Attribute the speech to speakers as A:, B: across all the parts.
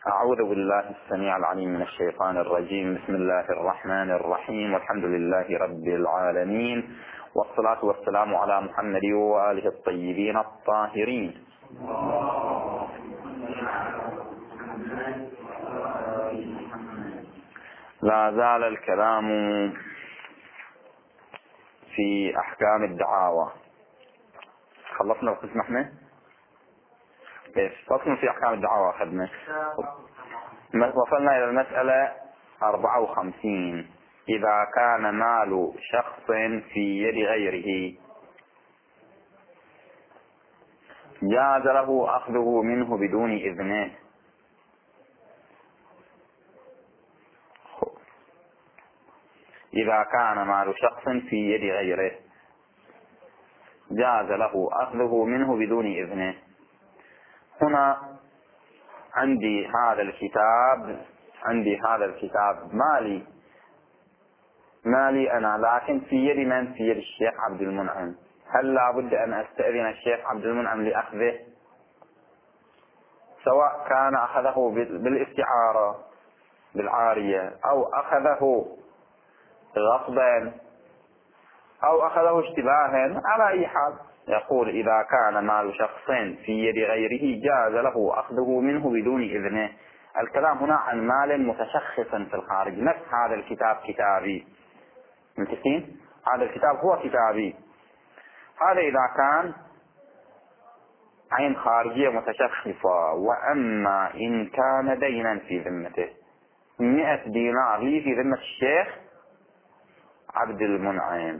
A: أعوذ بالله السميع العليم من الشيطان الرجيم. بسم الله الرحمن الرحيم، والحمد لله رب العالمين، والصلاة والسلام على محمد وآله الطيبين الطاهرين. لا زال الكلام في أحكام الدعاوى. خلصنا القسم احنا؟ فصل في أحكام الدعاوى أخذنا. وصلنا إلى المسألة 54. إذا كان مال شخص في يد غيره جاز له أخذه منه بدون إذنه. إذا كان مال شخص في يد غيره جاز له أخذه منه بدون إذنه. هنا عندي هذا الكتاب مالي أنا، لكن في يد من؟ في يد الشيخ عبد المنعم. هل لا بد أن أستأذن الشيخ عبد المنعم لأخذه، سواء كان أخذه بالاستعارة بالعارية، أو أخذه غصبا، أو أخذه اشتباها؟ على أي حال يقول إذا كان مال شخص في يد غيره جاز له أخذه منه بدون إذنه. الكلام هنا عن مال متشخص في الخارج. نفس هذا الكتاب كتابي، متفقين؟ هذا الكتاب هو كتابي. هذا إذا كان عين خارجية متشخصة. وأما إن كان دينا في ذمته 100 دينار لي في ذمة الشيخ عبد المنعم.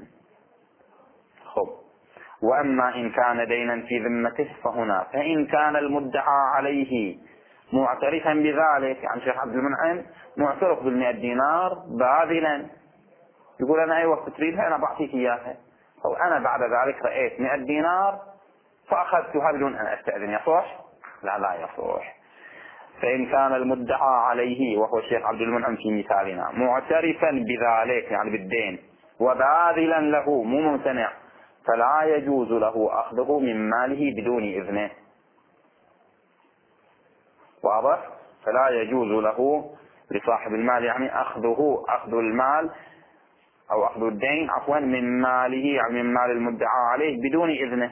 A: وأما إن كان دينا في ذمته فإن كان المدعى عليه معترفا بذلك، يعني شيخ عبد المنعم معترف بال100 دينار باذلا، يقول أنا أي وقت تريدها أنا بعطيك إياها، أو أنا بعد ذلك رأيت 100 دينار فأخذتها بدون أن أستأذن، يصح؟ لا يصح. فإن كان المدعى عليه وهو الشيخ عبد المنعم في مثالنا معترفا بذلك، يعني بالدين، وباذلا له مو ممتنع، فلا يجوز له أخذه من ماله بدون إذنه. واضح؟ فلا يجوز له لصاحب المال يعني أخذ المال أو أخذ الدين من ماله، يعني من مال المدعى عليه بدون إذنه.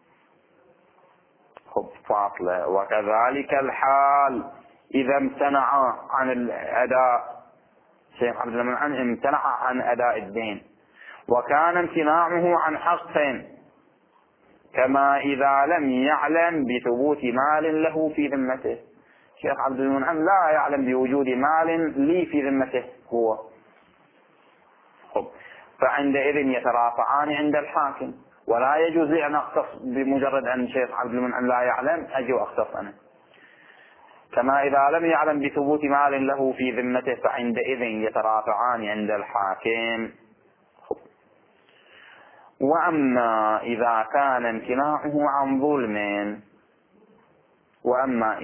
A: فاصلة. وكذلك الحال إذا امتنع عن الأداء، شيخ عبد المنعم امتنع عن أداء الدين وكان امتناعه عن حق، كما إذا لم يعلم بثبوت مال له في ذمته. شيخ عبد المنعم لا يعلم بوجود مال لي في ذمته هو، فعندئذ يترافعان عند الحاكم، ولا يجوز أن أختص بمجرد أن شيخ عبد المنعم لا يعلم أجي وأختص أنا. كما إذا لم يعلم بثبوت مال له في ذمته فعندئذ يترافعان عند الحاكم. وأما إذا كان امتناعه عن ظلم، وأما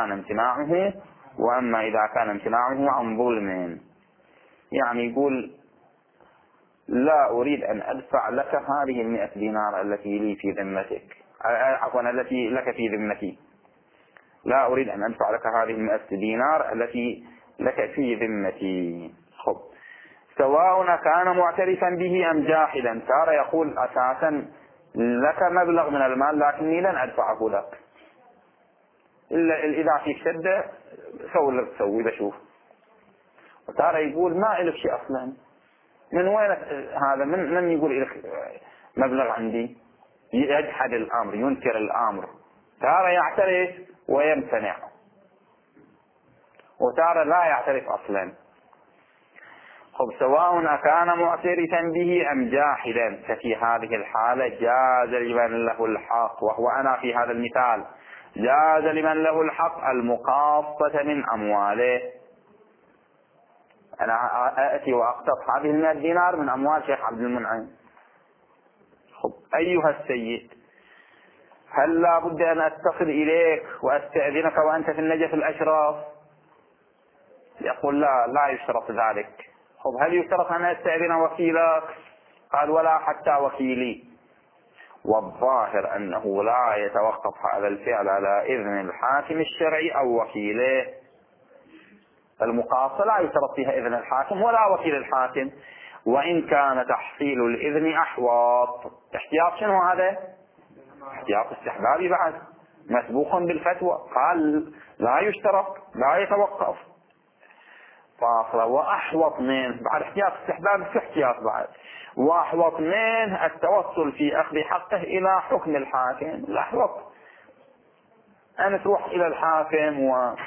A: إذا كان امتناعه عن ظلم، يعني يقول لا أريد أن أدفع لك هذه 100 دينار التي لي في ذمتك، عفوا التي لك في ذمتي، لا أريد أن أدفع لك هذه 100 دينار التي لك في ذمتي. سواء كان معترفا به أم جاحدا. صار يقول أساسا لك مبلغ من المال لكني لن أدفعه لك، إلا إذا فيك شدة سوي اللي تسوي بشوف. وصار يقول ما إلك شيء أصلا، من وين هذا؟ من يقول لك مبلغ عندي؟ يجحد الأمر، ينكر الأمر. ترى يعترف ويمتنع، وترى لا يعترف أصلا. سواء كان معترفا به أم جاحدا، ففي هذه الحالة جاز لمن له الحق، وهو أنا في هذا المثال جاز لمن له الحق المقاصة من أمواله. أنا أأتي وأقتص هذه 100 دينار من أموال شيخ عبد المنعم. أيها السيد، هل لا بد أن أتصل إليك وأستأذنك وأنت في النجف الأشراف؟ يقول لا يشترط ذلك. هل يشترط أن أستأذن وكيلك؟ قال ولا حتى وكيلي. والظاهر أنه لا يتوقف هذا الفعل على إذن الحاكم الشرعي أو وكيله، المقاصة لا يشترط فيها إذن الحاكم ولا وكيل الحاكم، وإن كان تحصيل الإذن أحوط. احتياط شنو هذا؟ احتياط استحبابي بعد، مسبوق بالفتوى، قال لا يشترط لا يتوقف. فاصلة وأحوط منه بعد احتياط استحباب في احتياط بعد، وأحوط منه التوصل في أخذ حقه إلى حكم الحاكم. الأحوط أن تروح إلى الحاكم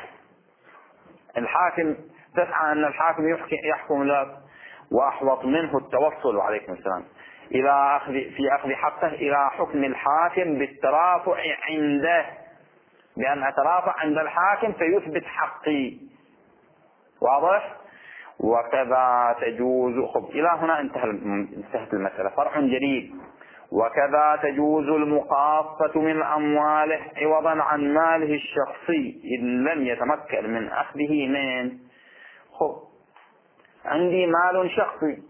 A: والحاكم تسعى أن الحاكم يحكم لك، وأحوط منه التوصل عليكم السلام إلى في أخذ حقه إلى حكم الحاكم بالترافع عنده، بأن أترافع عند الحاكم فيثبت حقي. واضح؟ وكذا تجوز. خب إلى هنا انتهت المسألة. فرع جديد: وكذا تجوز المقاصة من أمواله عوضا عن ماله الشخصي إن لم يتمكن من أخذه من. خب عندي مال شخصي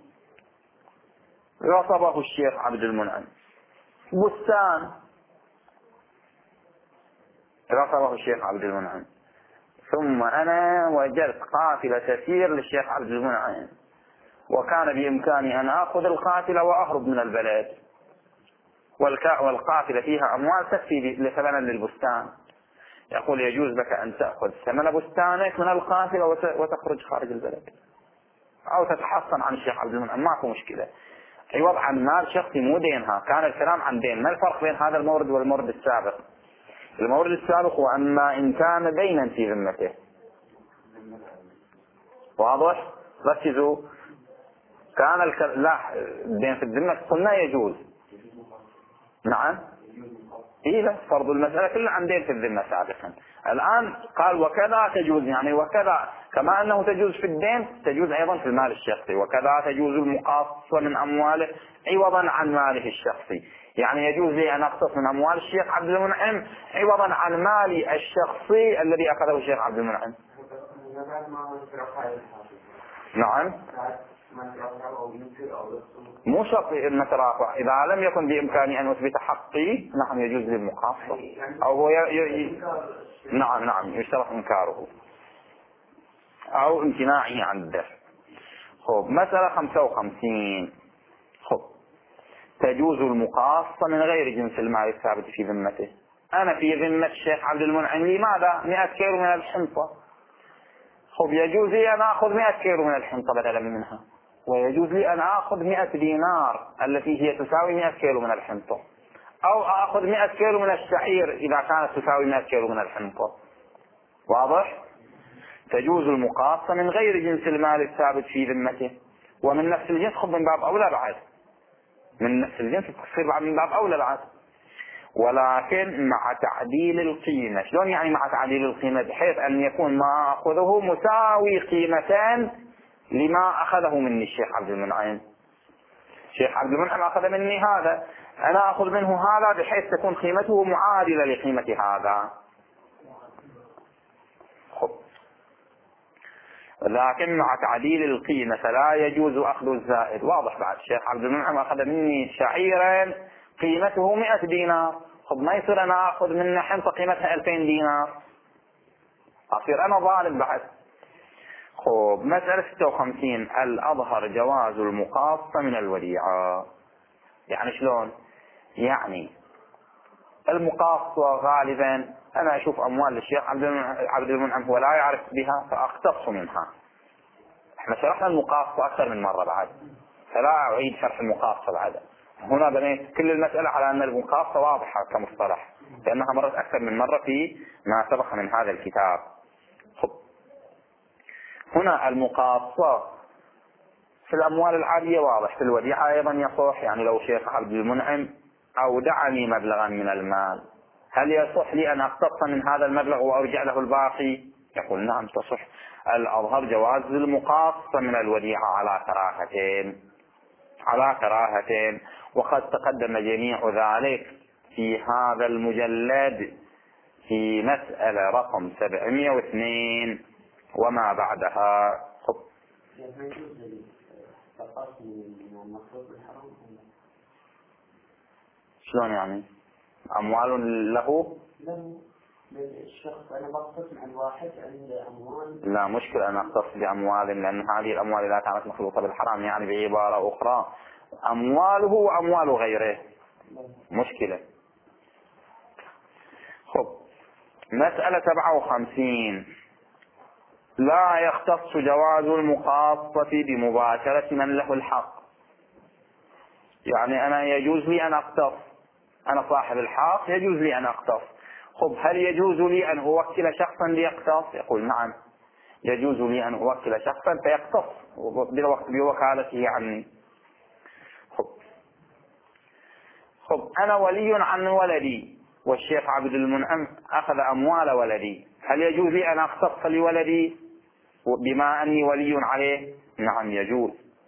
A: غصبه الشيخ عبد المنعم، بستان غصبه الشيخ عبد المنعم، ثم أنا وجدت قافلة تسير للشيخ عبد المنعم، وكان بإمكاني أن أخذ القافلة وأهرب من البلد، والقافلة فيها أموال تكفي ثمنا للبستان. يقول يجوز لك أن تأخذ ثمن بستانك من القافلة وتخرج خارج البلد، أو تتحصن عن الشيخ عبد المنعم، ماكو مشكلة. عوض عن مال شخصي مو دينها. كان الكلام عن دين. ما الفرق بين هذا المورد والمورد السابق؟ المورد السابق هو أما إن كان دينا في ذمته. واضح؟ ركزوا. كان لا الدين في الذمة قلنا يجوز. نعم إيه لا فرض المسألة كلها عن دين في الذمة سابقا. الآن قال وكذا تجوز، يعني وكذا كما أنه تجوز في الدين تجوز أيضا في المال الشخصي. وكذا تجوز المقاصة من أمواله عوضا عن ماله الشخصي، يعني يجوز لي أن أقتص من أموال الشيخ عبد المنعم عوضا عن مالي الشخصي الذي أخذه الشيخ عبد المنعم. نعم مو شرط المترافع. إذا لم يكن بإمكاني أن أثبت حقي نعم يجوز لي المقاصة، أو هو نعم يشترط إنكاره أو امتناعه عن الدفع. خب مسألة 55. خب تجوز المقاصة من غير جنس المال الثابت في ذمته. أنا في ذمة الشيخ عبد المنعم لماذا 100 كيلو من الحنطة. خب يجوز لي أن أخذ 100 كيلو من الحنطة بدلا منها، ويجوز لي أن أخذ 100 دينار التي هي تساوي 100 كيلو من الحنطة، أو أخذ 100 كيلو من الشعير إذا كانت تساوي 100 كيلو من الحنطة. واضح؟ تجوز المقاصة من غير جنس المال الثابت في ذمته. ومن نفس الجنس خب من باب أولى بعد، من نفس الجنس تصير بعد من باب أولى بعد، ولكن مع تعديل القيمة. شلون يعني مع تعديل القيمة؟ بحيث أن يكون ما أخذه مساوي قيمتان لما أخذه مني الشيخ عبد المنعم. الشيخ عبد المنعم أخذ مني هذا، أنا أخذ منه هذا بحيث تكون قيمته معادلة لقيمة هذا. خب. لكن مع تعديل القيمة فلا يجوز أخذ الزائد. واضح بعد؟ الشيخ عبد المنعم أخذ مني شعيرا قيمته 100 دينار، خب ما يصير أنا أخذ منه حنطة قيمتها 2000 دينار، أصير أنا ظالم بعد. خب مسألة 56. الأظهر جواز المقاصة من الوديعة. يعني شلون؟ يعني المقاصة غالبا أنا أشوف أموال الشيخ عبد المنعم هو لا يعرف بها فأقتص منها. احنا شرحنا المقاصة أكثر من مرة بعد، فلا أعيد شرح المقاصة بعد. هنا بنيت كل المسألة على أن المقاصة واضحة كمصطلح، لأنها مرت أكثر من مرة في ما سبق من هذا الكتاب. خب. هنا المقاصة في الأموال العادية واضح، في الوديعة أيضا يصح. يعني لو شيخ عبد المنعم أودعني مبلغا من المال، هل يصح لي أن أقتص من هذا المبلغ وأرجع له الباقي؟ يقول نعم تصح. الأظهر جواز المقاصة من الوديعة على كراهتين، وقد تقدم جميع ذلك في هذا المجلد في مسألة رقم 702 وما بعدها. شلون يعني؟ أموال له
B: الشخص أنا بقتص عن واحد عنده أموال.
A: لا مشكلة أن أختص بأموال، لأن هذه الأموال لا كانت مخلوطة بالحرام، يعني بعبارة أخرى أمواله وأموال غيره مشكلة. خب مسألة 57. لا يختص جواز المخاصة بمباشرة من له الحق. يعني أنا يجوز لي أن أختص، أنا صاحب الحق يجوز لي أن أختص. خب هل يجوز لي أن أوكل شخصا ليختص؟ يقول نعم يجوز لي أن أوكل شخصا فيختص بوكالته عني. خب أنا ولي عن ولدي والشيخ عبد المنعم أخذ أموال ولدي، هل يجوز لي أن أختص لولدي بما أني ولي عليه؟ نعم يجوز.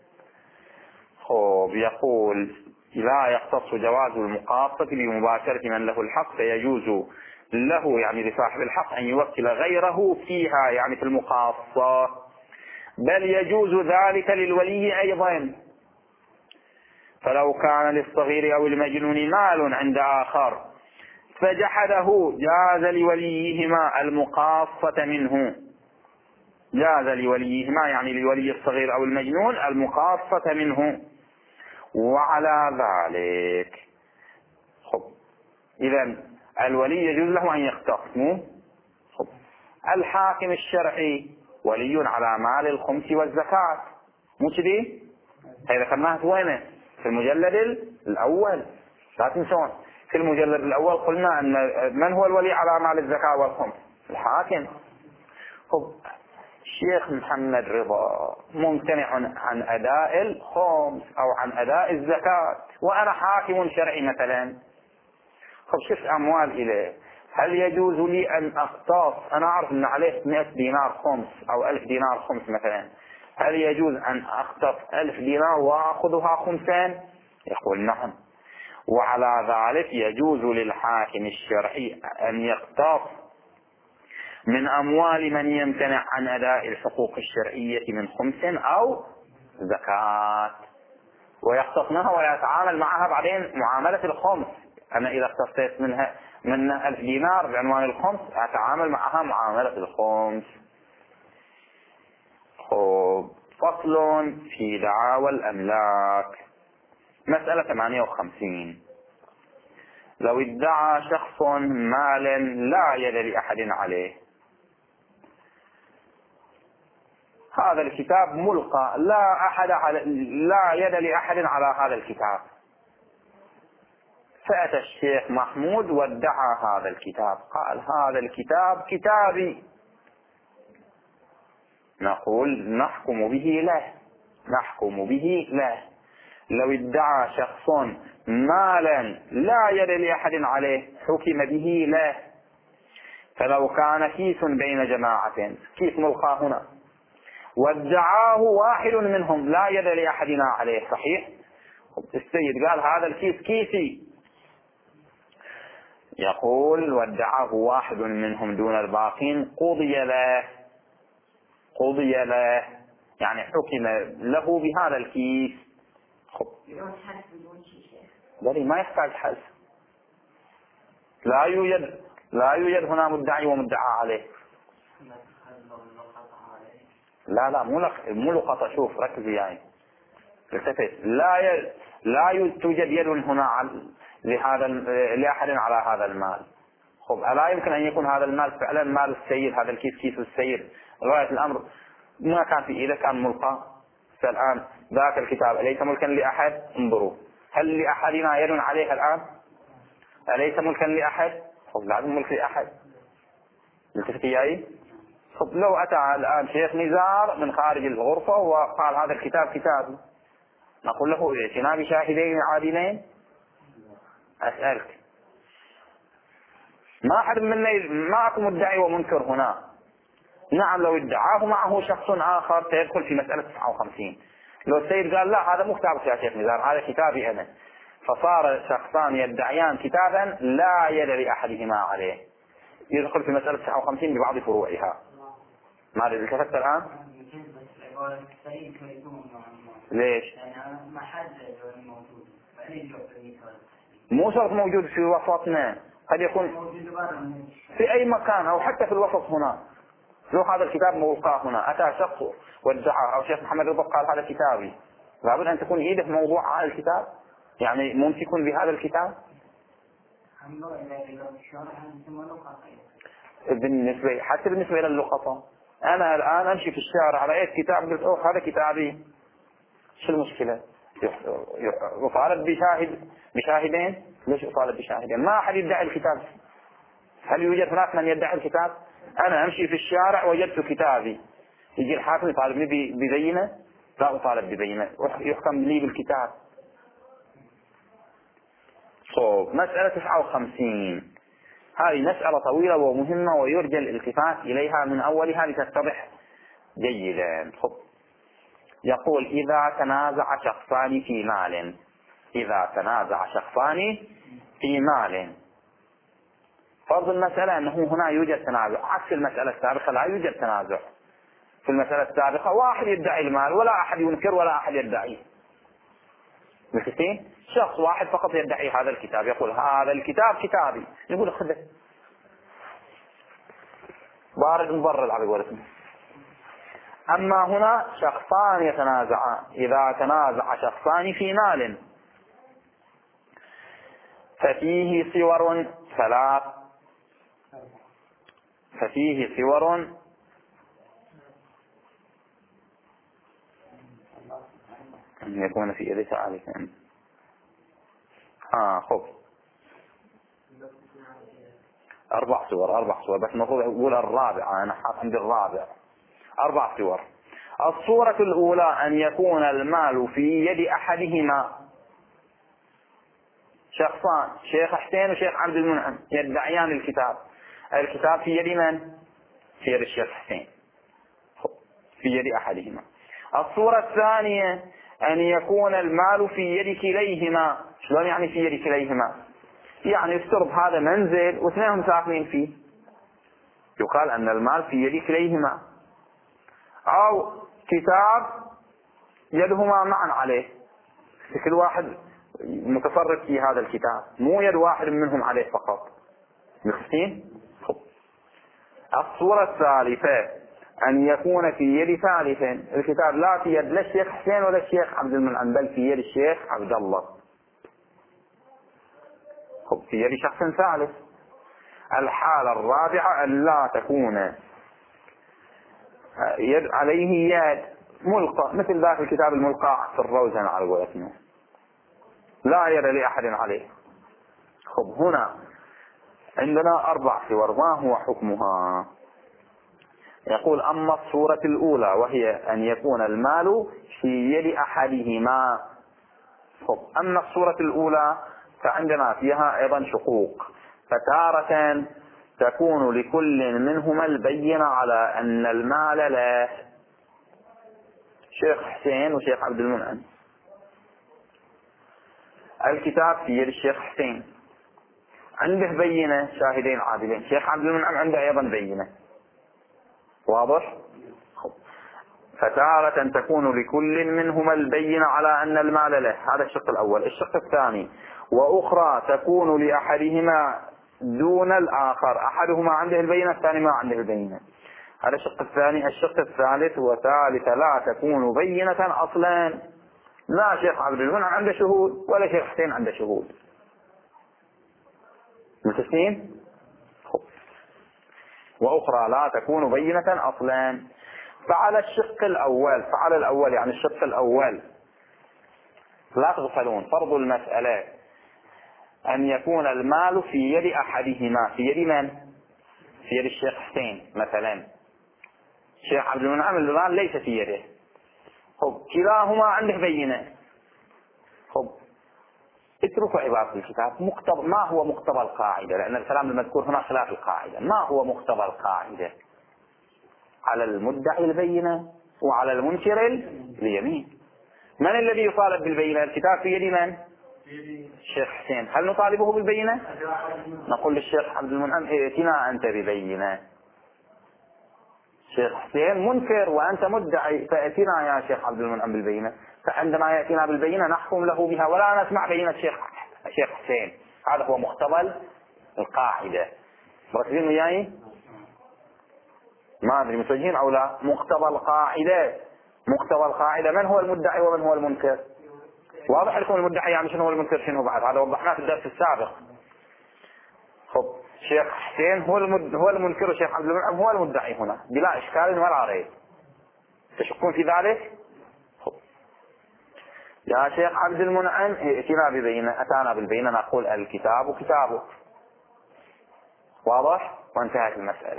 A: خب يقول لا يختص جواز المقاصة بمباشرة من له الحق، فيجوز له يعني لصاحب الحق أن يوكل غيره فيها يعني في المقاصة، بل يجوز ذلك للولي أيضا. فلو كان للصغير أو المجنون مال عند آخر فجحده جاز لوليهما المقاصة منه، جاز لوليهما يعني لولي الصغير أو المجنون المقاصة منه. وعلى ذلك خب إذن الولي يجوز له أن يختص. خب الحاكم الشرعي ولي على مال الخمس والزكاة، مو كذي؟ هذا ذكرناه وينه؟ في المجلد الأول، لا تنسون في المجلد الأول قلنا أن من هو الولي على مال الزكاة والخمس؟ الحاكم. خب الشيخ محمد رضا ممتنع عن أداء الخمس أو عن أداء الزكاة وأنا حاكم شرعي مثلا، خب شفت أموال إليه، هل يجوز لي أن أختص؟ أنا أعرف أن عليه 100 دينار خمس أو 1000 دينار خمس مثلا، هل يجوز أن أختص 1000 دينار وأخذها خمسين؟ يقول نعم. وعلى ذلك يجوز للحاكم الشرعي أن يختص من أموال من يمتنع عن أداء الحقوق الشرعية من خمس أو زكاة، ويختص ويتعامل معها بعدين معاملة الخمس. أنا إذا اختصيت من 1000 دينار بعنوان الخمس أتعامل معها معاملة الخمس. خب فصل في دعاوى الأملاك. مسألة 58. لو ادعى شخص مالا لا يد لأحد عليه، هذا الكتاب ملقى لا يد لأحد على هذا الكتاب، فأتى الشيخ محمود وادعى هذا الكتاب، قال هذا الكتاب كتابي، نقول نحكم به له. لو ادعى شخص مالا لا يد لأحد عليه حكم به له. فلو كان كيس بين جماعة، كيس ملقى هنا، وادعاه واحد منهم لا يد لأحدنا عليه، صحيح؟ السيد قال هذا الكيس كيسي، يقول وادعاه واحد منهم دون الباقين قضي له يعني حكم له بهذا الكيس. خب ما يحتاج حذف، لا يوجد هنا مدعي ومدعى عليه. لا مو لقطة، شوف ركز يعني التفت، لا توجد يد هنا لأحد على هذا المال. خب ألا يمكن أن يكون هذا المال فعلا مال السيد، هذا الكيس كيس السيد، غاية الأمر ما كان في إذا كان ملقى. فالآن ذاك الكتاب أليس ملكا لأحد؟ انظروا هل لأحدنا يد عليه الآن؟ أليس ملكا لأحد؟ خب لازم ملك لأحد. التفت إياي. خب لو أتى الآن شيخ نزار من خارج الغرفة وقال هذا الكتاب كتابي، نقول له ائتنا بشاهدين عادلين؟ أسألك، ما أحد منا ما أكو مدعي ومنكر هنا. نعم لو ادعاه معه شخص آخر سيدخل في مسألة 59. لو السيد قال لا هذا مو كتابك يا شيخ نزار هذا كتابي أنا، فصار شخصان يدعيان كتابا لا يد لأحدهما عليه، يدخل في مسألة 59 ببعض فروعها. ماذا التفت الآن؟ ليش؟ مو شرط موجود في وسطنا، قد يكون في أي مكان أو حتى في الوسط هنا. لو هذا الكتاب ملقاه هنا، أتى شخص وادعى، أو شيخ محمد رضا قال هذا كتابي، لابد أن تكون يده موضوع على الكتاب، يعني ممسك بهذا الكتاب. حتى بالنسبة إلى اللقطة، أنا الآن أمشي في الشارع رأيت كتاب قلت أوه هذا كتابي، شو المشكلة؟ يطالب بشاهدين؟ ليش يطالب بشاهدين؟ ما أحد يدعي الكتاب. هل يوجد هناك من يدعي الكتاب؟ أنا أمشي في الشارع وجدت كتابي، يجي الحاكم يطالبني ببينة؟ لا أطالب ببينة، يحكم لي بالكتاب. مسألة 59 هذه مسألة طويلة ومهمة ويرجى الالتفات إليها من أولها لتتضح جيدا. يقول إذا تنازع شخصان في مال، إذا تنازع شخصان في مال، فرض المسألة أنه هنا يوجد تنازع، عكس المسألة السابقة لا يوجد تنازع. في المسألة السابقة واحد يدعي المال ولا أحد ينكر ولا أحد يدعي. مثلين شخص واحد فقط يدعي هذا الكتاب، يقول هذا الكتاب كتابي، يقول خذه بارد مبرد على قولتهم. أما هنا شخصان يتنازعان، إذا تنازع شخصان في مال ففيه صور ثلاث، ففيه صور أن يكون في يد ثالث. خب 4 صور بس المفروض أقول الرابعة، أنا حاط عندي الرابع. 4 صور. الصورة الأولى أن يكون المال في يد أحدهما، شخصان شيخ حسين وشيخ عبد المنعم يدعيان الكتاب، الكتاب في يد من؟ في يد الشيخ حسين، في يد أحدهما. الصورة الثانية أن يكون المال في يد كليهما. شلون يعني في يد كليهما؟ يعني يفترض هذا منزل واثنينهم ساكنين فيه، يقال أن المال في يد كليهما. أو كتاب يدهما معا عليه، كل واحد متصرف في هذا الكتاب، مو يد واحد منهم عليه فقط. مختين؟ الصورة الثالثة أن يكون في يد ثالث، الكتاب لا في يد لا الشيخ حسين ولا الشيخ عبد المنعم، بل في يد الشيخ عبد الله، في يد شخص ثالث. الحالة الرابعة أن لا تكون يد عليه يد ملقى، مثل ذاك الكتاب الملقى في الروزن على قولتنا، لا يد لأحد عليه. هنا عندنا 4 صور، ما هو حكمها؟ يقول أما الصورة الأولى وهي أن يكون المال في يد أحدهما. أما الصورة الأولى فعندنا فيها أيضا شقوق، فتارة تكون لكل منهما البينة على أن المال له، شيخ حسين وشيخ عبد المنعم، الكتاب في يد الشيخ حسين، عنده بينة شاهدين عادلين، شيخ عبد المنعم عنده أيضا بينة، واضح؟ فتارة تكون لكل منهما البينة على أن المال له، هذا الشق الأول. الشق الثاني وأخرى تكون لأحدهما دون الآخر، أحدهما عنده البينة الثاني ما عنده البينة، هذا الشق الثاني. الشق الثالث وثالث لا تكون بينة أصلا، لا شيخ عبد المنعم عنده شهود ولا شيخ حسين عنده شهود. متسنين؟ وأخرى لا تكون بينة أصلا. فعلى الشق الأول، فعلى الأول يعني الشق الأول لا تغفلون، فرض المسألة أن يكون المال في يد أحدهما، في يد من؟ في يد الشيخ حسين مثلا، الشيخ عبد المنعم المال ليس في يده، كلاهما عنده بينة. اتركوا عبارة الكتاب، ما هو مقتضى القاعدة، لأن الكلام المذكور هنا خلاف القاعدة. ما هو مقتضى القاعدة؟ على المدعي البينة وعلى المنكر اليمين. من الذي يطالب بالبينة؟ الكتاب في يد من؟ الشيخ حسين. هل نطالبه بالبينة؟ نقول للشيخ عبد المنعم ائتنا أنت ببينة، شيخ حسين منكر وأنت مدعي، فأتنا يا شيخ عبد المنعم بالبينة. فعندما يأتينا بالبينة نحكم له بها ولا نسمع بينة شيخ حسين. هذا هو مقتضى القاعدة. مركزين وياي؟ ما أدري متوجهين أو لا. مقتضى القاعدة من هو المدعي ومن هو المنكر؟ واضح لكم المدعي يعني شنو هو المنكر شنو بعد؟ هذا وضحناه في الدرس السابق. خب شيخ حسين هو المنكر وشيخ عبد المنعم هو المدعي هنا بلا إشكال ولا ريب. تشكون في ذلك؟ خب. يا شيخ عبد المنعم أتانا بالبينة نقول الكتاب كتابك. واضح؟ وانتهت المسألة.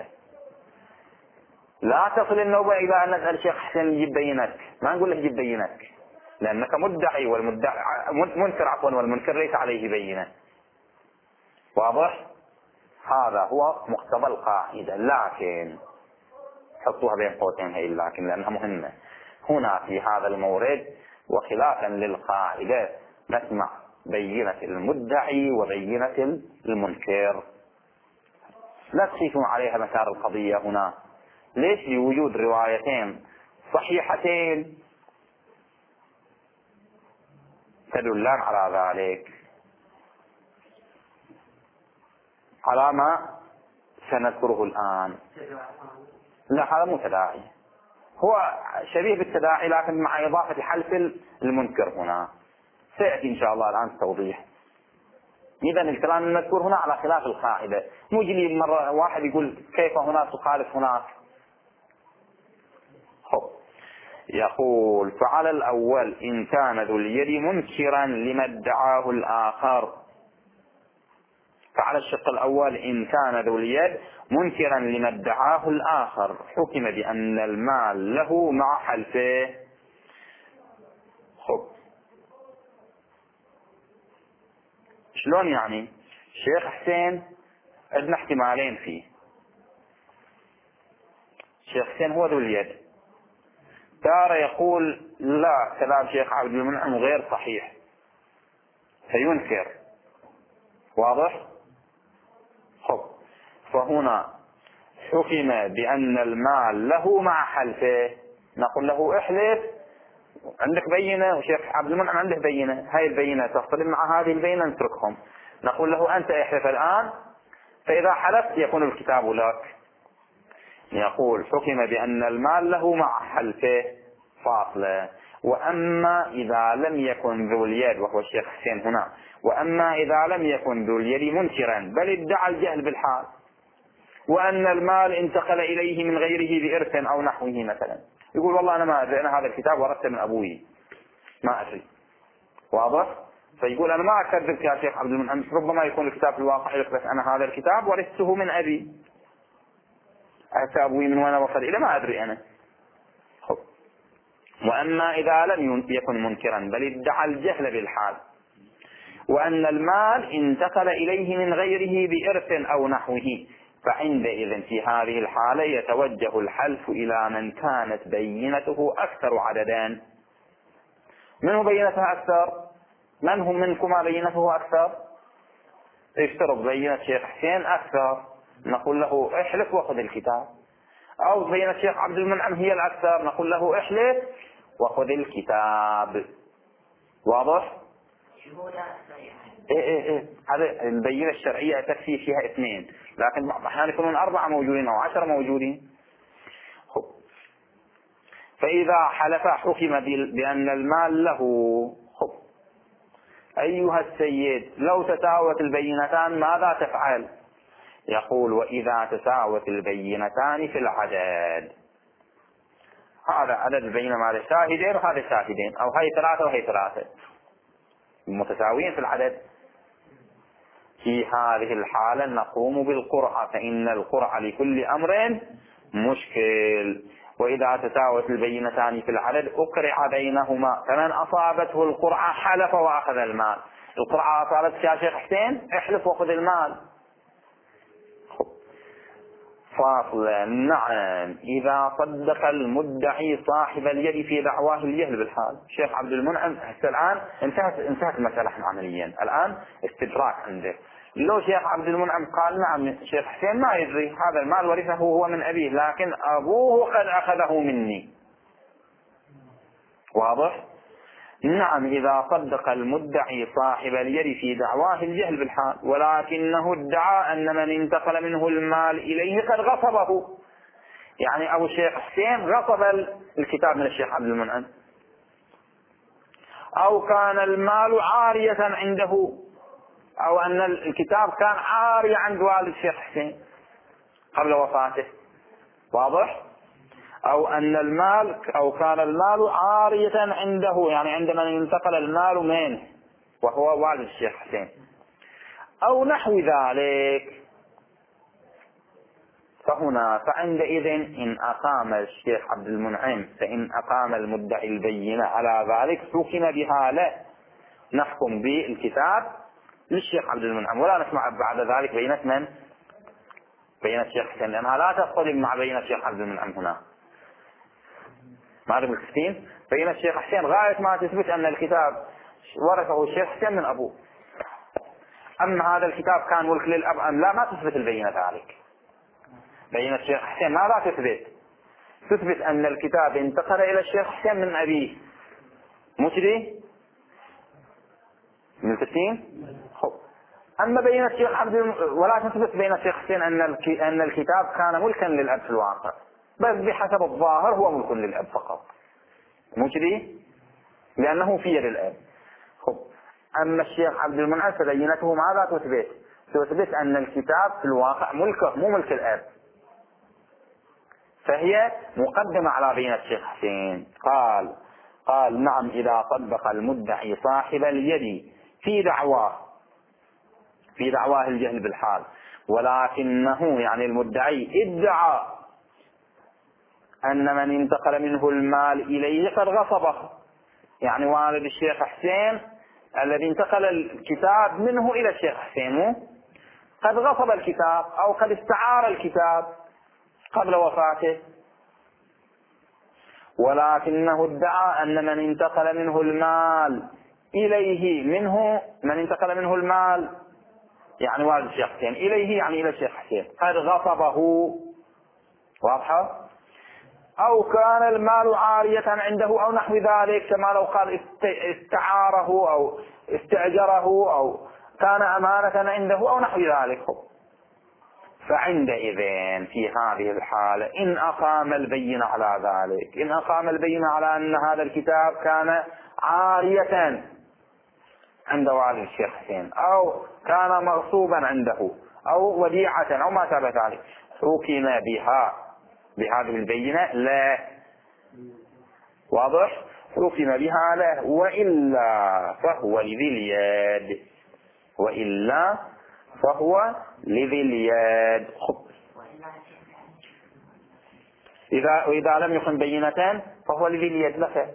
A: لا تصل النوبة إلى أن نسأل شيخ حسين يجيب بينك، ما نقول له جيب بينك لأنك مدعي منكر والمنكر ليس عليه بينة. واضح؟ هذا هو مقتضى القاعدة. لكن حطوها بين قوسين هي لكن لأنها مهمة هنا في هذا المورد، وخلافا للقاعدة نسمع بينة المدعي وبينة المنكر. لا تخيفوا عليها مسار القضية هنا. ليش؟ لوجود روايتين صحيحتين تدلان على ذلك، على ما سنذكره الآن. لا هذا مو تداعي، هو شبيه بالتداعي لكن مع إضافة حلف المنكر هنا. سيأتي إن شاء الله الآن التوضيح. إذا الكلام المذكور هنا على خلاف القاعدة. مو جلي مرة واحد يقول كيف هناك تخالف هناك. يقول فعلى الأول إن كان ذو اليد منكرا لما ادعاه الآخر. فعلى الشق الأول إن كان ذو اليد منكرا لما ادعاه الآخر حكم بأن المال له مع حلفه. شلون يعني؟ شيخ حسين عندنا احتمالين فيه. شيخ حسين هو ذو اليد، تارة يقول لا كلام شيخ عبد المنعم غير صحيح فينكر. واضح؟ فهنا حكم بأن المال له مع حلفه. نقول له احلف، عندك بينة وشيخ عبد المنعم عنده بينة، هاي البينة تختلف مع هذه البينة نتركهم. نقول له أنت احلف الآن، فإذا حلفت يكون الكتاب لك. يقول حكم بأن المال له مع حلفه فاصلة. وأما إذا لم يكن ذو اليد، وهو الشيخ حسين هنا، وأما إذا لم يكن ذو اليد منكرا بل ادعى الجهل بالحال، وأن المال انتقل إليه من غيره بإرث أو نحوه مثلا، يقول والله أنا ما أدري، أنا هذا الكتاب ورثته من أبوي ما أدري. واضح؟ فيقول أنا ما أكذبك يا شيخ عبد المنعم، ربما يكون الكتاب في الواقع يقول أنا هذا الكتاب ورثته من أبي، أتى أبوي من وين وصل إلى ما أدري أنا. وأما إذا لم يكن منكرا بل ادعى الجهل بالحال، وأن المال انتقل إليه من غيره بإرث أو نحوه، فعندئذ في هذه الحالة يتوجه الحلف إلى من كانت بينته أكثر عددا. من هو بينتها أكثر؟ من هم منكما بينته أكثر؟ اشترط بينة شيخ حسين أكثر، نقول له احلف وخذ الكتاب. أو بينة شيخ عبد المنعم هي الأكثر، نقول له احلف وخذ الكتاب. واضح؟ ايه هذا البينة الشرعية تكفي فيها 2، لكن أحيانا يكونون 4 موجودين أو 10 موجودين. فإذا حلف حكم بأن المال له. أيها السيد لو تساوت البينتان ماذا تفعل؟ يقول وإذا تساوت البينتان في العدد، هذا عدد البينة مع شاهدين وهذا شاهدين، أو هي 3 وهي 3 متساويين في العدد، في هذه الحالة نقوم بالقرعة، فإن القرعة لكل أمر مشكل. وإذا تساوت البينتان في العدد أقرع بينهما، فمن أصابته القرعة حلف وأخذ المال. القرعة أصابتك يا شيخ حسين احلف وخذ المال. فاصل. نعم إذا صدق المدعي صاحب اليد في دعواه الجهل بالحال. شيخ عبد المنعم حتى الآن انتهت المسألة عمليا، الآن استدراك عنده. لو شيخ عبد المنعم قال نعم شيخ حسين ما يدري هذا المال ورثه هو من أبيه، لكن أبوه قد أخذه مني. واضح؟ نعم إذا صدق المدعي صاحب اليد في دعواه الجهل بالحال، ولكنه ادعى أن من انتقل منه المال إليه قد غصبه. يعني أبو الشيخ حسين غصب الكتاب من الشيخ عبد المنعم، أو كان المال عارية عنده، أو أن الكتاب كان عاري عند والد الشيخ حسين قبل وفاته، واضح؟ أو أن المال، أو كان المال عارية عنده، يعني عندما انتقل المال منه وهو والد الشيخ حسين، أو نحو ذلك. فهنا فعندئذ إن أقام الشيخ عبد المنعم، فإن أقام المدعي البينة على ذلك حكم بها له، نحكم بالكتاب للشيخ عبد المنعم، ولا نسمع بعد ذلك بينة من؟ بينة الشيخ حسين، لأنها لا تصطدم مع بينة الشيخ عبد المنعم. هنا ما أعرف الكتين بينة الشيخ حسين غاية ما تثبت أن الكتاب ورثه الشيخ حسين من أبوه، أما هذا الكتاب كان ملك للأب أم لا، ما تثبت البينة ذلك. بينة الشيخ حسين ماذا تثبت؟ تثبت أن الكتاب انتقل إلى الشيخ حسين من أبيه، مو كذي؟ من الكتين؟ أما بينة الشيخ ولا تثبت بينة الشيخ حسين أن الكتاب كان ملكا للأب في الواقع، بس بحسب الظاهر هو ملك للأب فقط، مو كذي؟ لأنه في يد الأب. أما الشيخ عبد المنعم فبينته ماذا تثبت؟ تثبت أن الكتاب في الواقع ملكه مو ملك الأب، فهي مقدمة على بينة الشيخ حسين. قال نعم إذا طبق المدعي صاحب اليد في دعواه الجهل بالحال، ولكنه يعني المدعي ادعى أن من انتقل منه المال إليه قد غصبه، يعني والد الشيخ حسين الذي انتقل الكتاب منه إلى الشيخ حسين قد غصب الكتاب أو قد استعار الكتاب قبل وفاته، ولكنه ادعى أن من انتقل منه المال إليه، من انتقل منه المال يعني والد الشيخ حسين إليه يعني إلى الشيخ حسين قد غصبه، واضحة؟ أو كان المال عارية عنده أو نحو ذلك، كما لو قال استعاره أو استأجره أو كان أمانة عنده أو نحو ذلك. فعندئذ في هذه الحالة إن أقام البينة على ذلك، إن أقام البينة على أن هذا الكتاب كان عارية عند والد الشيخ حسين أو كان مغصوبا عنده أو وديعة أو ما شابه ذلك، حكم بها بهذه البينة لا، واضح؟ حكم بها لا، وإلا فهو لذي اليد، وإلا فهو لذي اليد. إذا لم يكن بينة فهو لذي اليد لك.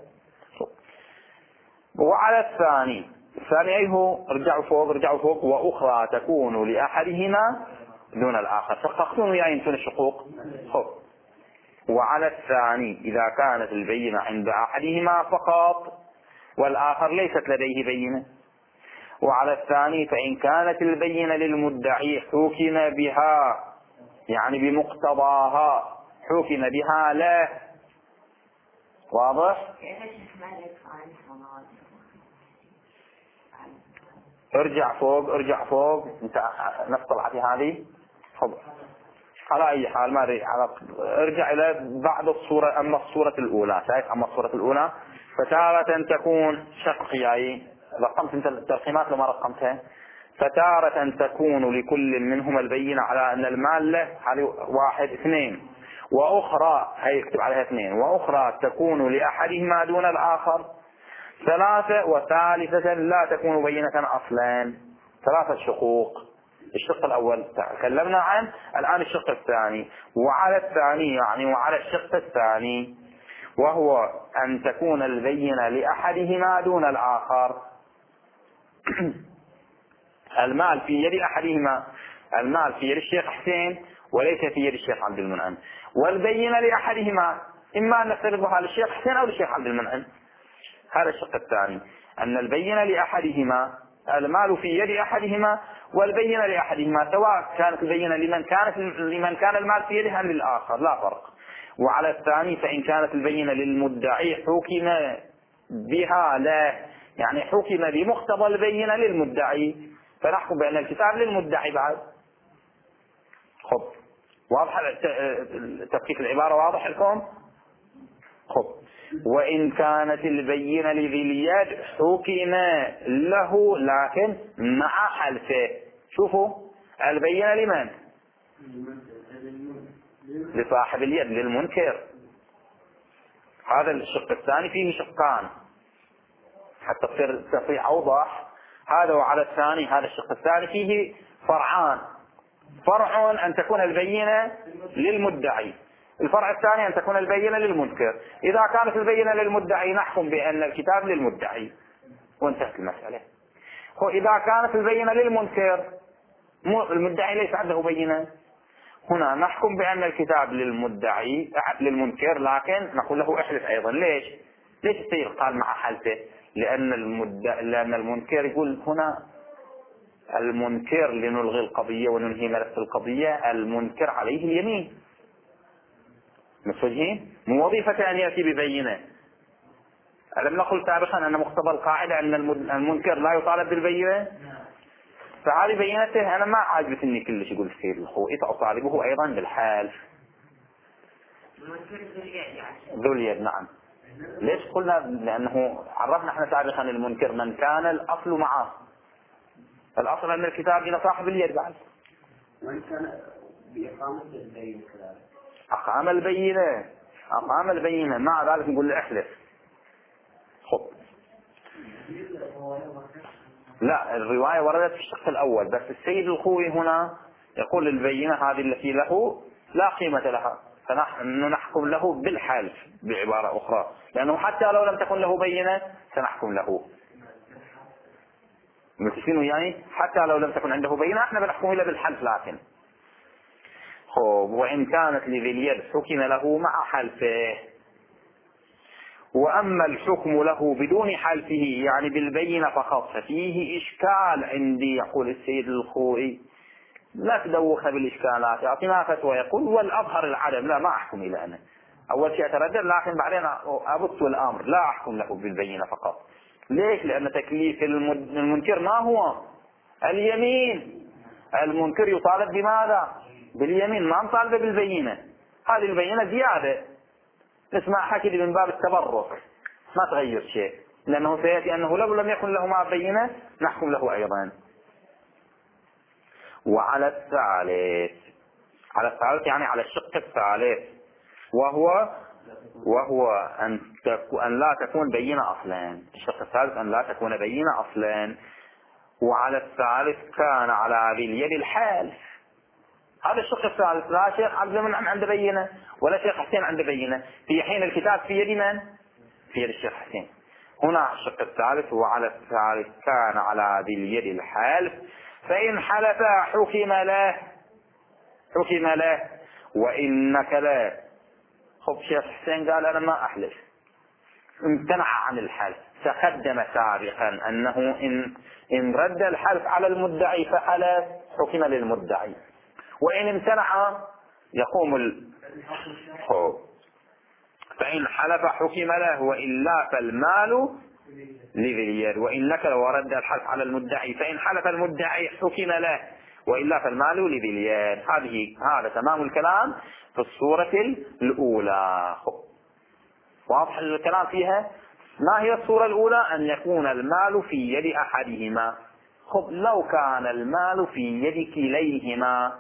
A: وعلى الثاني أيه ارجعوا فوق وأخرى تكون لأحدهما دون الآخر، فقطون يعني ينتون الشقوق. وعلى الثاني إذا كانت البينة عند أحدهما فقط والآخر ليست لديه بينة. وعلى الثاني فإن كانت البينة للمدعي حكم بها يعني بمقتضاها، حكم بها لا، واضح؟ ارجع فوق انت نفس طلعتي هذه. على أي حال ما ارجع إلى بعض الصورة. أما الصورة الأولى شايف، أما الصورة الأولى فتارة تكون شقياي، رقمت انت الترقيمات لما رقمتها، فتارة تكون لكل منهما البينة على أن المال له حالي 1 2، وأخرى هي يكتب عليها 2، وأخرى تكون لأحدهما دون الآخر 3، وثالثة لا تكون بينة أصلا. 3 شقوق. الشق الأول تكلمنا عنه، الآن الشق الثاني. وعلى الثاني يعني وعلى الشق الثاني وهو أن تكون البينة لأحدهما دون الآخر. المال في يد أحدهما، المال في يد الشيخ حسين وليس في يد الشيخ عبد المنعم، والبينة لأحدهما إما أن نفترضها للشيخ حسين أو للشيخ عبد المنعم. هذا الشق الثاني، أن البينة لأحدهما، المال في يد أحدهما والبينة لأحدهما، سواء كانت البينة لمن كان المال في يده أم للآخر لا فرق. وعلى الثاني فإن كانت البينة للمدعي حكم بها له، يعني حكم بمقتضى البينة للمدعي، فنحكم بأن الكتاب للمدعي بعد. خب واضح تفكيك العبارة، واضح لكم؟ خب وإن كانت البينة لذي اليد حكم له لكن مع حلفه. شوفوا البينة لمن؟ لصاحب اليد، للمنكر. هذا الشق الثاني فيه شقان حتى تصير التصريح أوضح. هذا وعلى الثاني، هذا الشق الثاني فيه فرعان. فرع أن تكون البينة للمدعي، الفرع الثاني أن تكون البينة للمنكر. إذا كانت البينة للمدعي نحكم بأن الكتاب للمدعي وانتهت المسألة. وإذا كانت البينة للمنكر، المدعي ليس عنده بينة، هنا نحكم بأن الكتاب للمدعي للمنكر، لكن نقول له احلف أيضا. ليش السيد قال مع حلفه؟ لأن المنكر يقول هنا المنكر لنلغي القضية وننهي ملف القضية، المنكر عليه اليمين. متوجهين؟ من وظيفة أن يأتي ببينة. ألم نقل سابقا أن مقتضى القاعدة أن المنكر لا يطالب بالبينة؟ فهذه بينته أنا ما عاجبتني كلش. يقول السيد الخوئي فأطالبه أيضا بالحال. ذو اليد نعم. ليش قلنا؟ لأنه عرفنا احنا سابقا المنكر من كان الأصل معه، الأصل أن الكتاب إلى صاحب اليد بعد.
B: وإن كان بإقامة البينة كذلك
A: أقام البينة مع ذلك نقول له احلف. خب لا، الرواية وردت في الشق الأول، بس السيد الخوي هنا يقول البينة هذه التي له لا قيمة لها، فنحن نحكم له بالحلف بعبارة أخرى، لأنه حتى لو لم تكن له بينة سنحكم له. متفقين يعني؟ حتى لو لم تكن عنده بينة احنا بنحكم له بالحلف. لكن خب وإن كانت لذي اليد حكم له مع حلفه. وأما الحكم له بدون حلفه يعني بالبينة فقط ففيه إشكال عندي. يقول السيد الخوئي لا تدوخ بالإشكالات، يعطينا فتوى يقول والأظهر العدم، لا ما أحكم إلى أنا. أول شيء أتردد لكن بعدين أبط الأمر، لا أحكم له بالبينة فقط. ليش؟ لأن تكليف المنكر ما هو؟ اليمين. المنكر يطالب بماذا؟ باليمين، ما نطالب بالبينة. هذه البينة زيادة، نسمع حكي من باب التبرك، ما تغير شيء، لأنه سيأتي أنه لو لم يكن له ما بينة نحكم له أيضا. وعلى الثالث، على الثالث يعني على الشق الثالث، وهو أن لا تكون بينة أصلا. الشق الثالث أن لا تكون بينة أصلا. وعلى الثالث كان على ذي اليد الحال. هذا الشق الثالث، لا شيخ عبد المنعم عنده بينة ولا شيخ حسين عنده بينة، في حين الكتاب في يد من؟ في يد الشيخ حسين. هنا الشق الثالث وعلى الثالث كان على ذي اليد الحال، فإن حلف حكم له وإنك لا. خب شيخ حسين قال أنا ما أحلف، امتنع عن الحلف. تقدم سابقا أنه إن رد الحلف على المدعي فحلف حكم للمدعي، وإن امتنع يقوم فإن حلف حكم له وإلا فالمال لذي اليد. وإنك لو رد الحلف على المدعي فإن حلف المدعي حكم له وإلا فالمال لذي اليد. هذا تمام الكلام في الصورة الأولى. واضح الكلام فيها؟ ما هي الصورة الأولى؟ أن يكون المال في يد أحدهما. لو كان المال في يد كليهما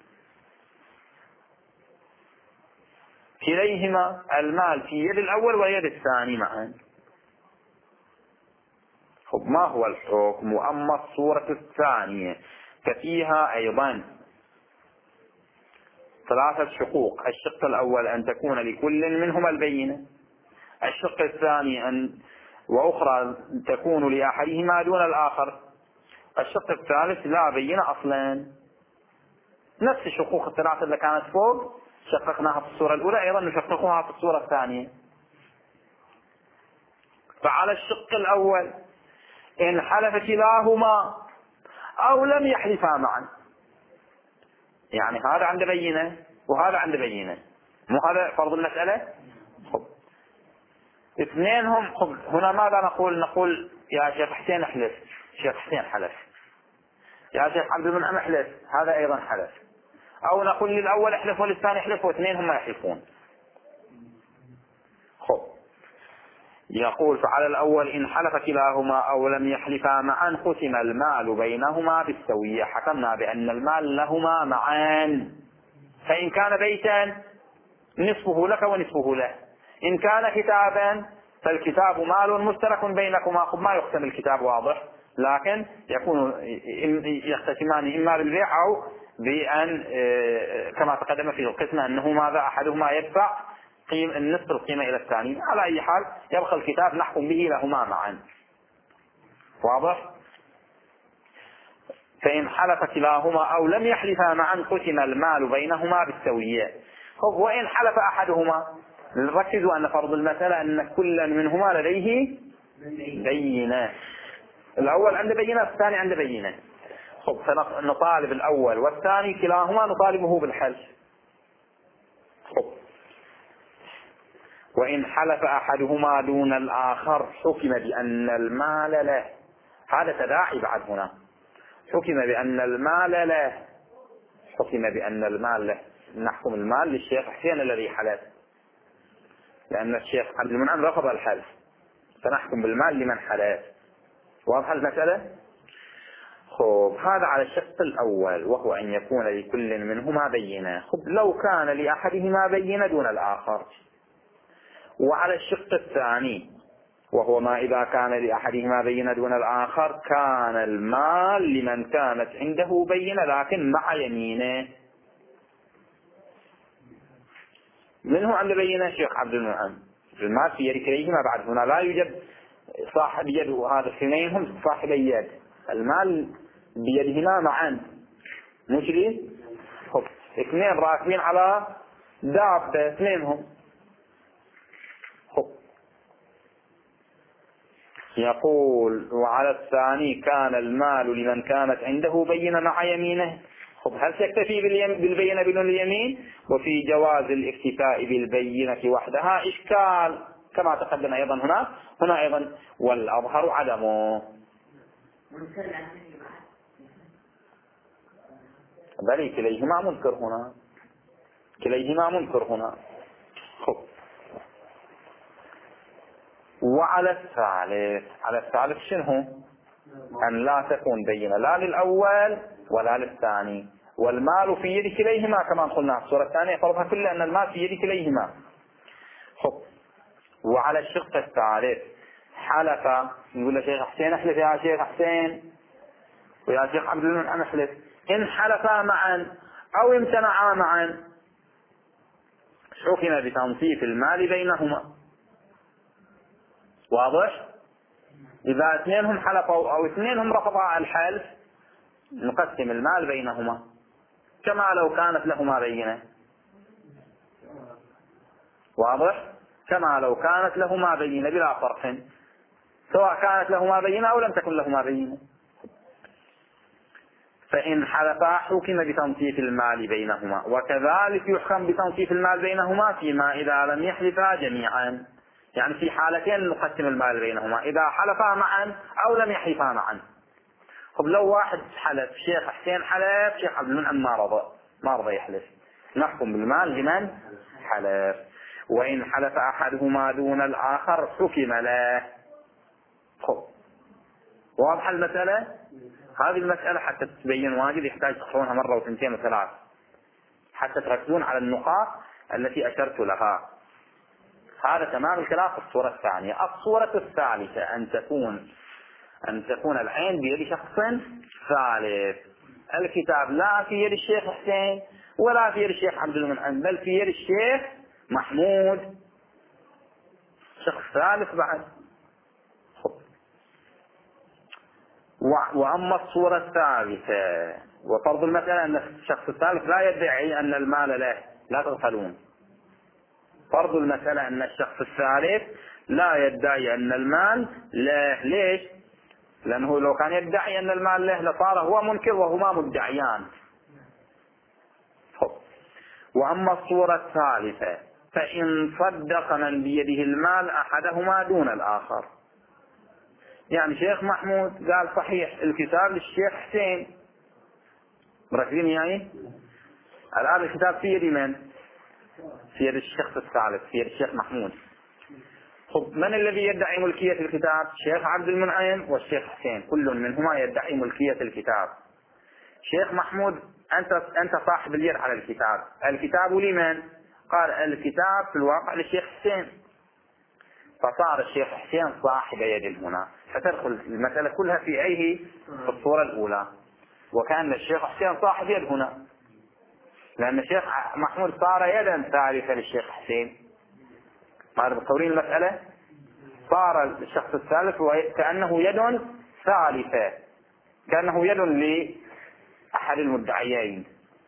A: المال في يد الأول ويد الثاني معا، ما هو الحكم؟ وأما الصورة الثانية ففيها أيضا 3 شقوق. الشق الأول أن تكون لكل منهما البينة، الشق الثاني وأخرى تكون لأحدهما دون الآخر، الشق الثالث لا بينة أصلا. نفس الشقوق ال3 اللي كانت فوق شققناها في الصورة الأولى، أيضا نشققها في الصورة الثانية. فعلى الشق الأول إن حلف كلاهما أو لم يحلفا معا، يعني هذا عنده بينة وهذا عنده بينة، مو هذا فرض المسألة؟ اثنينهم. هنا ماذا نقول يا شيخ حسين احلف، شيخ حسين حلف، يا شيخ عبد المنعم احلف، هذا ايضا حلف. او نقول للاول احلف وللثاني احلف، واثنين هم يحلفون. خب يقول فعلى الأول إن حلف كلاهما أو لم يحلفا معا قسم المال بينهما بالسوية، حكمنا بأن المال لهما معا. فإن كان بيتا نصفه لك ونصفه له، إن كان كتابا فالكتاب مال مشترك بينكما. خب ما يقسم الكتاب واضح، لكن يكون يقتسمان إما بالبيع أو بأن كما تقدم في القسمة أنه ماذا أحدهما يدفع النصف القيمة إلى الثاني. على أي حال يبقى الكتاب نحكم به لهما معا. واضح؟ فإن حلف كلاهما أو لم يحلفا معا قسم المال بينهما بالسوية. وإن حلف أحدهما، ركزوا أن فرض المسألة أن كل منهما لديه بينة. الأول عنده بينة، الثاني عنده بينة. فنطالب الأول والثاني كلاهما نطالبه بالحلف. وإن حلف أحدهما دون الآخر حكم بأن المال له. هذا تداعي بعد هنا. حكم بأن المال له، حكم بأن المال له. نحكم المال للشيخ حسين الذي حلف، لأن الشيخ عبد المنعم رفض الحلف، فنحكم بالمال لمن حلف. واضح المسألة؟ خب هذا على الشق الأول، وهو أن يكون لكل منهما بينة. خب لو كان لأحدهما بينة دون الآخر. وعلى الشق الثاني، وهو ما إذا كان لأحدهما بينة دون الآخر كان المال لمن كانت عنده بينة لكن مع يمينه. منه عند بينة شيخ عبد المنعم، المال في يد كليهما. بعد هنا لا يوجد صاحب يد، وهذا الاثنين هم صاحبي يد، المال بيدهما معا. مش لي؟ اثنين راكبين على دابة، اثنينهم. يقول وعلى الثاني كان المال لمن كانت عنده بينة مع يمينه. هل تكتفي بالبينة بدون اليمين؟ وفي جواز الاكتفاء بالبينة وحدها إشكال كما تقدم أيضا هنا أيضا، والأظهر عدمه. بل كليهما منكر هنا، كليهما منكر هنا. وعلى الثالث، على الثالث شنو؟ أن لا تكون بينة لا للأول ولا للثاني، والمال في يد كليهما كما قلنا في الصورة الثانية فرضها كلها أن المال في يد كليهما. وعلى الشق الثالث حلف، نقول له شيخ حسين احلف يا شيخ حسين، ويا شيخ عبد المنعم احلف. إن حلفا معا أو امتنعا معا حكم بتنصيف المال بينهما. واضح؟ إذا اثنينهم حلفوا أو اثنينهم رفضا الحلف نقسم المال بينهما كما لو كانت لهما بينة. واضح؟ كما لو كانت لهما بينة بلا فرق، سواء كانت لهما بينة أو لم تكن لهما بينة. فإن حلفا حكم بتنصيف المال بينهما، وكذلك يحكم بتنصيف المال بينهما فيما إذا لم يحلفا جميعا. يعني في حالتين نقسم المال بينهما، إذا حلفا معا أو لم يحلفا معا. لو واحد حلف، شيخ حسين حلف، شيخ عبد المنعم ما رضى يحلف، نحكم بالمال لمن حلف. وإن حلف أحدهما دون الآخر حكم له. واضح المسألة؟ هذه المسألة حتى تبين واجد يحتاج تقرونها مرة وثنتين وثلاث حتى تركزون على النقاط التي أشرت لها. هذا تمام الكلام في الصورة الثانية. الصورة الثالثة أن تكون العين بيد شخص ثالث. الكتاب لا في يد الشيخ حسين ولا في يد الشيخ عبد المنعم، بل في يد الشيخ محمود، شخص ثالث بعد. وأما الصورة الثالثة وفرض المسألة أن الشخص الثالث لا يدعي أن المال له، لا تغفلون. فرض المسألة أن الشخص الثالث لا يدعي أن المال له. ليش؟ لأنه لو كان يدعي أن المال له لصار هو منكر وهما مدعيان. وأما الصورة الثالثة فإن صدق من بيده المال أحدهما دون الآخر. يعني شيخ محمود قال صحيح الكتاب للشيخ حسين، مركزين يعني الآن الكتاب في يد من؟ في يد الشخص الثالث، في يد الشيخ محمود. طب من الذي يدعي ملكية الكتاب؟ الشيخ عبد المنعم والشيخ حسين، كل منهما يدعي ملكية الكتاب. شيخ محمود أنت صاحب اليد على الكتاب، الكتاب لمن؟ قال الكتاب في الواقع للشيخ حسين، فصار الشيخ حسين صاحب يد هنا، فتدخل المسألة كلها في أيه؟ في الصورة الأولى، وكان الشيخ حسين صاحب يد هنا، لأن الشيخ محمود صار يدا ثالثة للشيخ حسين. ما متصورين المسألة؟ صار الشخص الثالث كأنه يد ثالثة، كأنه يد لأحد المدعيين.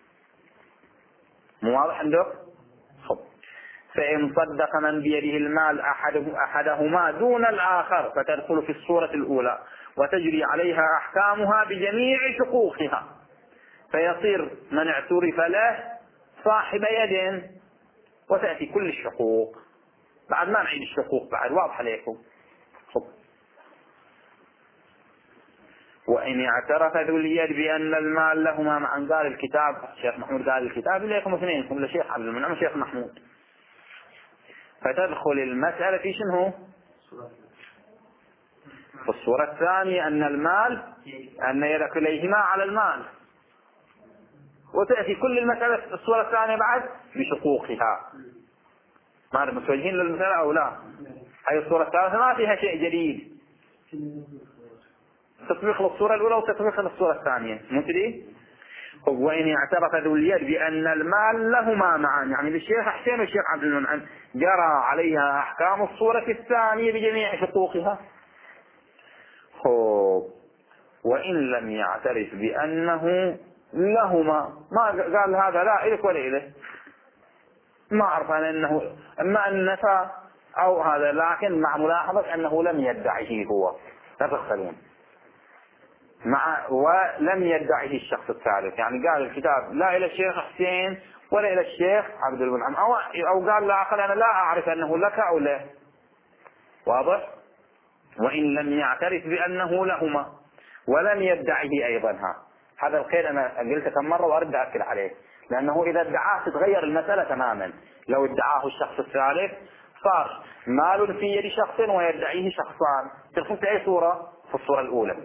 A: مو واضح عندك؟ خب. فإن صدق من بيده المال أحدهما دون الآخر فتدخل في الصورة الأولى وتجري عليها أحكامها بجميع شقوقها، فيصير من اعترف له صاحب يد، وتأتي كل الشقوق. بعد ما نعيد الشقوق، بعد واضح عليكم. خب. وإن اعترف ذو اليد بأن المال لهما معا، قال الكتاب الشيخ محمود قال الكتاب ليكم اثنينكم، لشيخ عبد المنعم وشيخ محمود، فتدخل المسألة في شنو؟ في الصورة الثانية، أن المال أن يد كليهما على المال، وتأتي كل المسألة في الصورة الثانية بعد بشقوقها. ما متوجهين للمسألة أو لا؟ هذه الصورة الثالثة ما فيها شيء جديد، تطبيق للصورة الأولى وتطبيق للصورة الثانية، مو كذي؟ وإن اعترف ذو اليد بأن المال لهما معا، يعني للشيخ حسين والشيخ عبد المنعم، جرى عليها أحكام الصورة الثانية بجميع شقوقها. وإن لم يعترف بأنه لهما، ما قال هذا لا إلك ولا إليه، ما أعرف أنا أنه أما أن نفى أو هذا، لكن مع ملاحظة أنه لم يدعيه هو، لا تغفلون، ولم يدعه الشخص الثالث، يعني قال الكتاب لا إلى الشيخ حسين ولا إلى الشيخ عبد المنعم، أو قال لا أنا لا أعرف أنه لك أو لا. واضح؟ وإن لم يعترف بأنه لهما ولم يدعه أيضا. هذا الخير أنا قلت كم مرة وأرد أكد عليه، لأنه إذا ادعاه تتغير المسألة تماما. لو ادعاه الشخص الثالث صار مال في يد شخص ويدعيه شخصان، تدخل في أي صورة؟ في الصورة الأولى.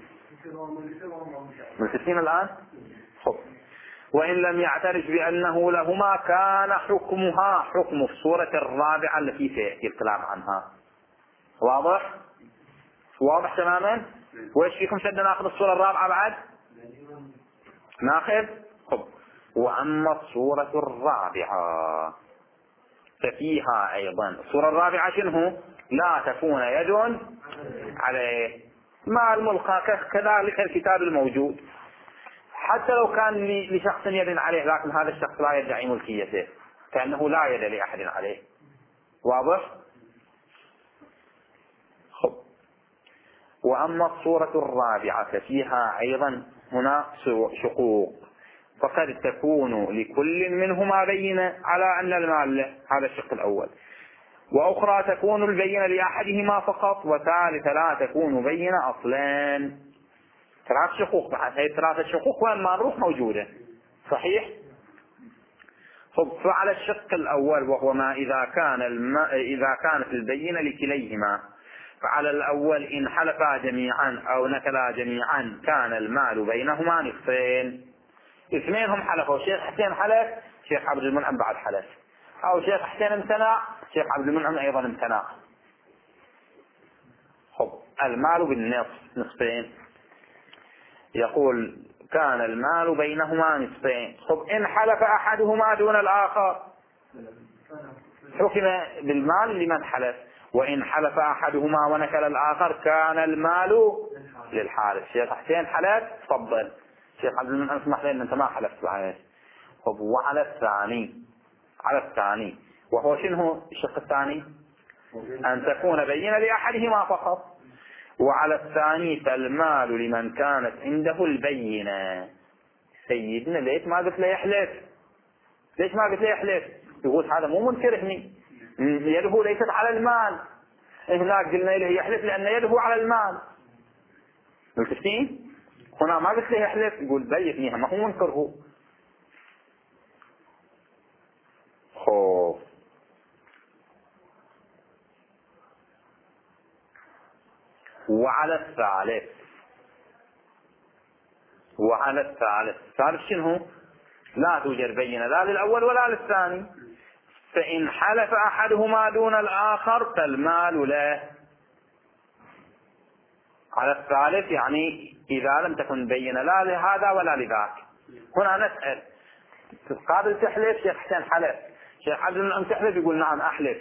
A: ملتفين الآن؟ خب. وإن لم يعترف بأنه لهما كان حكمها حكم الصورة الرابعة التي سيأتي الكلام عنها. واضح؟ واضح تماما؟ وإيش فيكم شد ناخذ الصورة الرابعة بعد؟ ناخذ؟ خب. وأما الصورة الرابعة ففيها أيضا، الصورة الرابعة شنو؟ لا تكون يد عليه مع الملقى، كذلك الكتاب الموجود، حتى لو كان لشخص يد عليه، لكن هذا الشخص لا يدعي ملكيته، كأنه لا يد لأحد عليه. واضح؟ خب. وأما الصورة الرابعة ففيها أيضا هنا شقوق، فقد تكون لكل منهما بينة على أن المال له، هذا الشق الأول، وأخرى تكون البينة لأحدهما فقط، وثالثة لا تكون بينة أصلين. ثلاث شقوق بعد، هي ثلاثة شقوق وين ما نروح موجودة، صحيح؟ فعلى الشق الأول وهو ما إذا كانت البينة لكليهما، فعلى الأول إن حلفا جميعا أو نكلا جميعا كان المال بينهما نصفين. اثنين هم حلفوا، شيخ حسين حلف، شيخ عبد المنعم بعد حلف، أو شيخ حسين امتنع، شيخ عبد المنعم أيضا امتنع. المال بالنصف، نصفين. يقول كان المال بينهما نصفين. إن حلف أحدهما دون الآخر حكم بالمال لمن حلف، وإن حلف أحدهما ونكل الآخر كان المال للحالف. شيخ حسين حلف، تفضل. شيخ عبد المنعم اسمح لي أن أنت ما حلفت معي. وعلى الثاني وهو شنو الشق الثاني؟ أن تكون بينة لأحدهما فقط. وعلى الثاني فالمال لمن كانت عنده البينة. سيدنا ليش ما قلت له يحلف؟ ليش ما قلت له يحلف؟ يقول هذا مو منكر هني، يده ليست على المال. هناك قلنا له يحلف لأن يده على المال، شفتين؟ هنا ما قلت له يحلف، يقول بيتنيها، ما هو منكر هو. خوف. وعلى الثالث شنو؟ لا توجد بينة لا للأول ولا للثاني. فإن حلف أحدهما دون الآخر فالمال له. على الثالث يعني إذا لم تكن بينة لا لهذا ولا لذاك. هنا نسأل قابل تحلف؟ شيخ حسين حلف، شيخ عبد المنعم تحلف؟ يقول نعم أحلف.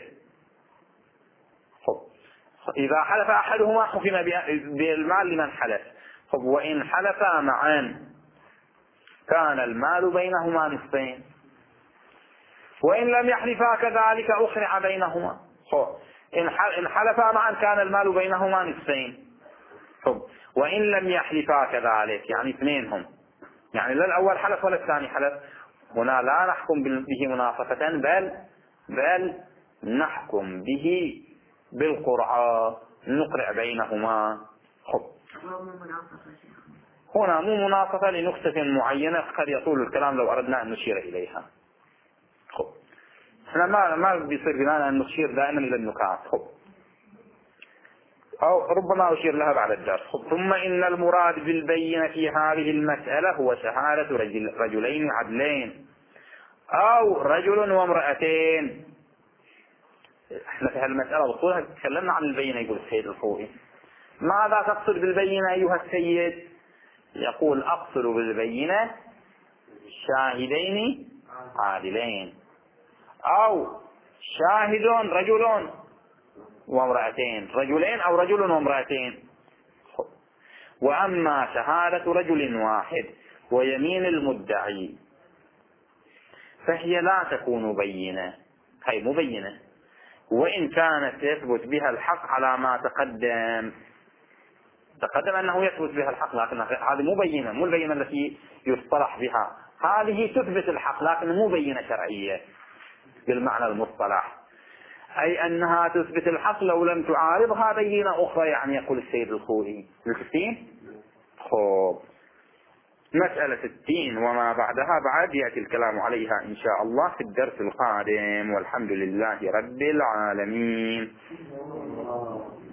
A: إذا حلف أحدهما حكم بالمال لمن حلف. وإن حلفا معا كان المال بينهما نصفين، وإن لم يحلفا كذلك أخرع بينهما. إن حلفا معا كان المال بينهما نصفين. وإن لم يحلفا كذلك يعني اثنينهم، يعني لا الأول حلف ولا الثاني حلف، هنا لا نحكم به مناصفة، بل نحكم به بالقرعة، نقرع بينهما. هنا مو مناصفة لنقطة معينة قد يطول الكلام لو أردنا أن نشير إليها. احنا ما بيصير بنا أن نشير دائما إلى النكات، أو ربما أشير لها بعد الدرس. ثم إن المراد بالبينة في هذه المسألة هو شهادة رجلين عدلين أو رجل وامرأتين. احنا في هالمسألة بطولها تكلمنا عن البينة. يقول السيد الخوئي ماذا تقصد بالبينة أيها السيد؟ يقول أقصد بالبينة شاهدين عادلين أو شاهد رجل وامرأتين، رجلين أو رجل وامرأتين. وأما شهادة رجل واحد ويمين المدعي فهي لا تكون بينة، هي مبينة، وإن كانت يثبت بها الحق على ما تقدم أنه يثبت بها الحق، لكن هذه مبينة، مو البينة التي يصطلح بها، هذه تثبت الحق لكن مو بينة شرعية بالمعنى المصطلح، أي أنها تثبت الحق لو لم تعارضها بينة أخرى، يعني يقول السيد الخوئي. الكتين مسألة 60 وما بعدها بعد يأتي الكلام عليها إن شاء الله في الدرس القادم، والحمد لله رب العالمين.